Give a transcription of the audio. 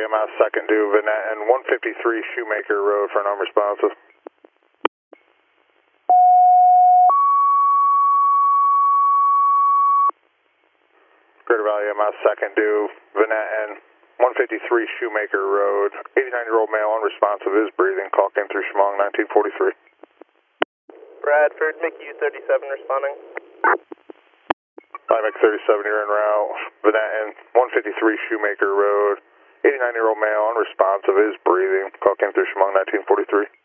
Valley, MS 2nd due, Vanette and 153 Shoemaker Road for an unresponsive. Greater Valley, MS 2nd due, Vanette and 153 Shoemaker Road. 89-year-old male unresponsive is breathing. Call came through Chemung 1943. Bradford, MICU 37 responding. IMEC 37, you're en route. Vanette and 153 Shoemaker Road. 89-year-old male unresponsive is breathing. Call came through Chemung 1943.